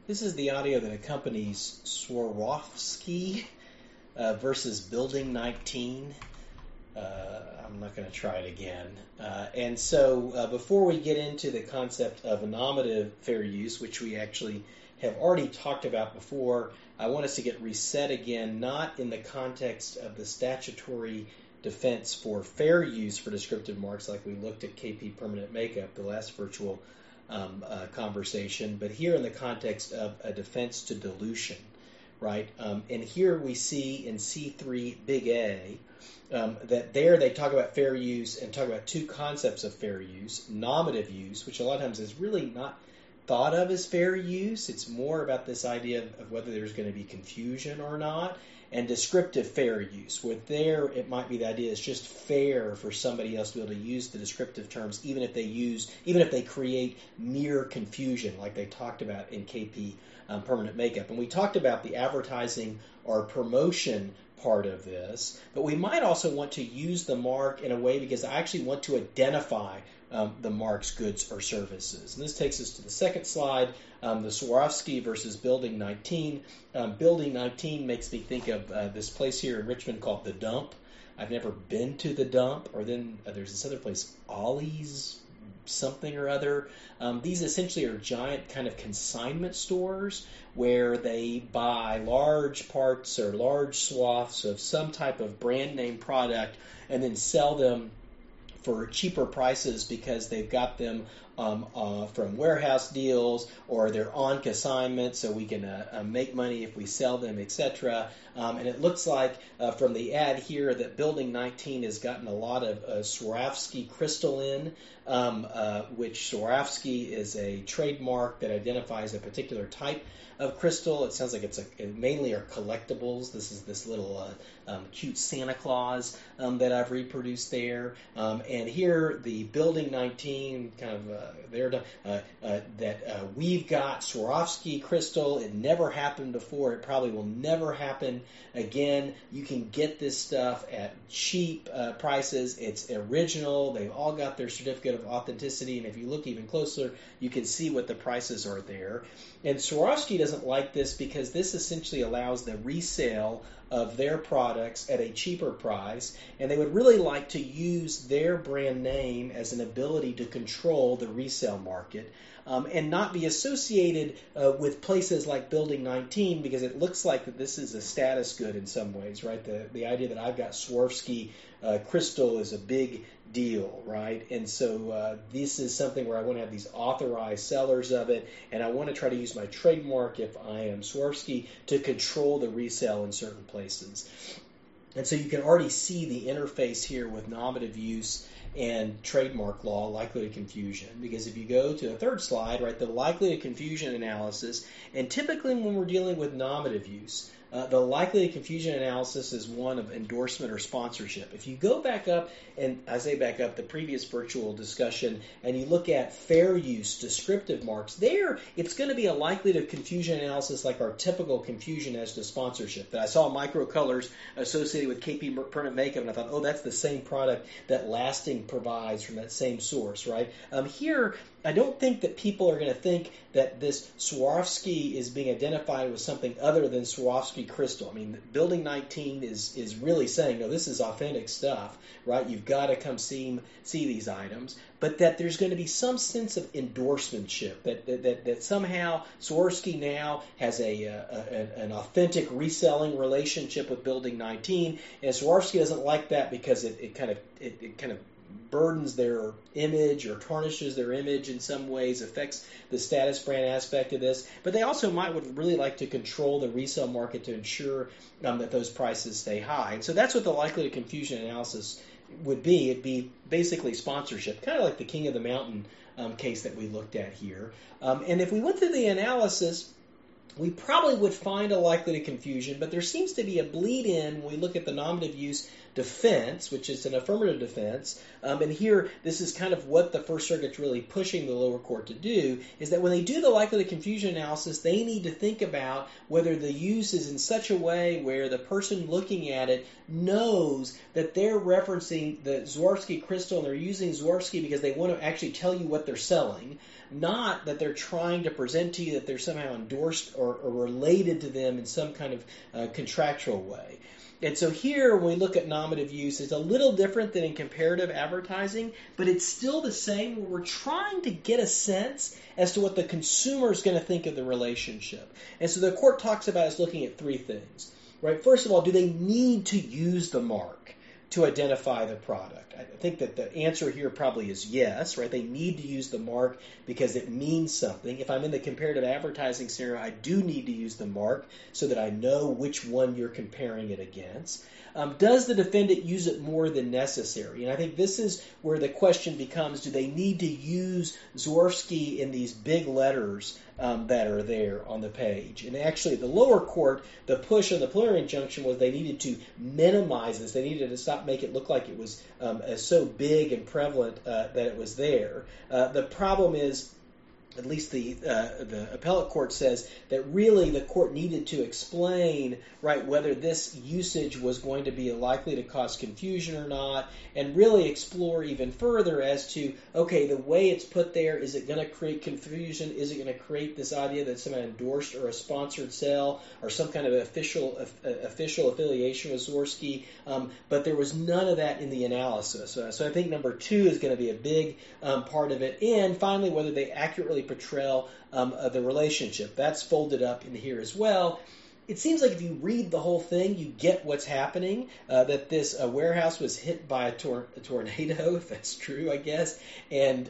This is the audio that accompanies Swarovski versus Building 19. I'm not going to try it again. And so before we get into the concept of nominative fair use, which we actually have already talked about before, I want us to get reset again, not in the context of the statutory defense for fair use for descriptive marks like we looked at KP permanent makeup, the last virtual conversation, but here in the context of a defense to dilution, right? And here we see in C3 big A that there they talk about fair use and talk about two concepts of fair use, nominative use, which a lot of times is really not thought of as fair use. It's more about this idea of whether there's going to be confusion or not, and descriptive fair use, where there it might be the idea it's just fair for somebody else to be able to use the descriptive terms, even if they create mere confusion, like they talked about in KP permanent makeup. And we talked about the advertising or promotion part of this, but we might also want to use the mark in a way because I actually want to identify the mark's goods or services. And this takes us to the second slide, the Swarovski versus Building 19. Building 19 makes me think of this place here in Richmond called The Dump. I've never been to The Dump, or then there's this other place, Ollie's something or other. These essentially are giant kind of consignment stores where they buy large parts or large swaths of some type of brand name product and then sell them for cheaper prices because they've got them from warehouse deals or they're on consignment, so we can make money if we sell them, etc. And it looks like from the ad here that Building 19 has gotten a lot of Swarovski crystal in, which Swarovski is a trademark that identifies a particular type of crystal. It sounds like it mainly are collectibles. This is this little cute Santa Claus that I've reproduced there. And here the Building 19 kind of we've got Swarovski crystal. It never happened before. It probably will never happen again. You can get this stuff at cheap prices. It's original. They've all got their certificate of authenticity. And if you look even closer, you can see what the prices are there. And Swarovski doesn't like this because this essentially allows the resale of their products at a cheaper price, and they would really like to use their brand name as an ability to control the resale market and not be associated with places like Building 19 because it looks like that this is a status good in some ways, right? The idea that I've got Swarovski crystal is a big deal, right? And so this is something where I want to have these authorized sellers of it, and I want to try to use my trademark if I am Swarovski to control the resale in certain places. And so you can already see the interface here with nominative use and trademark law, likelihood of confusion. Because if you go to the third slide, right, the likelihood of confusion analysis, and typically when we're dealing with nominative use, the likelihood of confusion analysis is one of endorsement or sponsorship. If you go back up, and I say back up the previous virtual discussion, and you look at fair use, descriptive marks, there it's going to be a likelihood of confusion analysis like our typical confusion as to sponsorship. That I saw microcolors associated with KP permanent makeup, and I thought, oh, that's the same product that Lasting provides from that same source, right? Here, I don't think that people are going to think that this Swarovski is being identified with something other than Swarovski crystal. I mean, Building 19 is really saying, no, this is authentic stuff, right? You've got to come see these items, but that there's going to be some sense of endorsementship, that somehow Swarovski now has an authentic reselling relationship with Building 19, and Swarovski doesn't like that because it kind of burdens their image or tarnishes their image in some ways, affects the status brand aspect of this. But they also would really like to control the resale market to ensure that those prices stay high. And so that's what the likelihood of confusion analysis would be. It'd be basically sponsorship, kind of like the King of the Mountain case that we looked at here. And if we went through the analysis, we probably would find a likelihood of confusion, but there seems to be a bleed-in when we look at the nominative use defense, which is an affirmative defense. And here, this is kind of what the First Circuit's really pushing the lower court to do, is that when they do the likelihood of confusion analysis, they need to think about whether the use is in such a way where the person looking at it knows that they're referencing the Swarovski crystal and they're using Swarovski because they want to actually tell you what they're selling, not that they're trying to present to you that they're somehow endorsed or related to them in some kind of contractual way. And so here, when we look at nominative use, it's a little different than in comparative advertising, but it's still the same where we're trying to get a sense as to what the consumer is going to think of the relationship. And so the court talks about us looking at three things, right? First of all, do they need to use the mark to identify the product? I think that the answer here probably is yes, right? They need to use the mark because it means something. If I'm in the comparative advertising scenario, I do need to use the mark so that I know which one you're comparing it against. Does the defendant use it more than necessary? And I think this is where the question becomes, do they need to use Swarovski in these big letters that are there on the page? And actually, the lower court, the push of the preliminary injunction was they needed to minimize this. They needed to make it look like it was so big and prevalent that it was there. The problem is, at least the appellate court says that really the court needed to explain, right, whether this usage was going to be likely to cause confusion or not, and really explore even further as to, okay, the way it's put there, is it going to create confusion? Is it going to create this idea that someone endorsed or a sponsored sale or some kind of official affiliation with Swarovski? But there was none of that in the analysis. So I think number two is going to be a big part of it. And finally, whether they accurately portrayal the relationship. That's folded up in here as well. It seems like if you read the whole thing, you get what's happening, that this warehouse was hit by a tornado, if that's true, I guess, and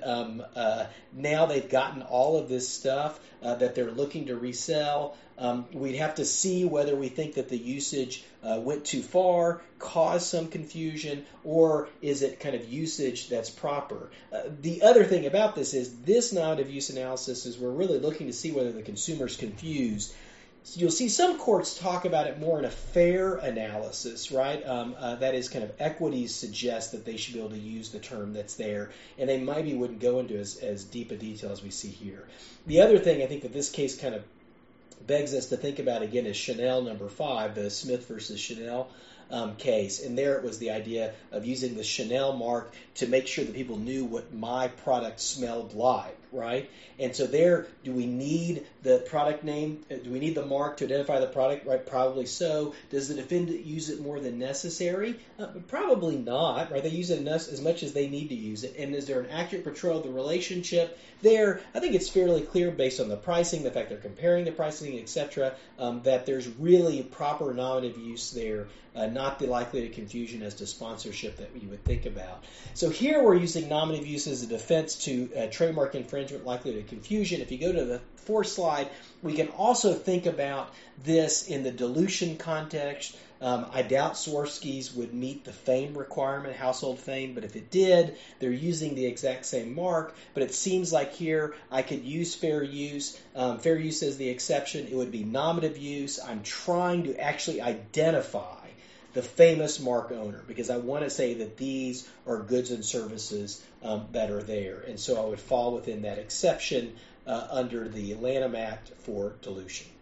now they've gotten all of this stuff that they're looking to resell. We'd have to see whether we think that the usage went too far, caused some confusion, or is it kind of usage that's proper. The other thing about this is this nominative use analysis is we're really looking to see whether the consumer's confused. So you'll see some courts talk about it more in a fair analysis, right? That is, kind of equities suggest that they should be able to use the term that's there, and they maybe wouldn't go into as deep a detail as we see here. The other thing I think that this case kind of begs us to think about again is Chanel number 5, the Smith versus Chanel case. And there it was the idea of using the Chanel mark to make sure that people knew what my product smelled like, right? And so there, do we need the product name? Do we need the mark to identify the product? Right, probably so. Does the defendant use it more than necessary? Probably not, right? They use it as much as they need to use it. And is there an accurate portrayal of the relationship? There, I think it's fairly clear based on the pricing, the fact they're comparing the pricing, etc., that there's really proper nominative use there, not the likelihood of confusion as to sponsorship that you would think about. So here we're using nominative use as a defense to trademark infringement, likelihood of confusion. If you go to the fourth slide, we can also think about this in the dilution context. I doubt Swarovski's would meet the fame requirement, household fame, but if it did, they're using the exact same mark. But it seems like here I could use fair use. Fair use is the exception. It would be nominative use. I'm trying to actually identify the famous mark owner because I want to say that these are goods and services that are there. And so I would fall within that exception under the Lanham Act for dilution.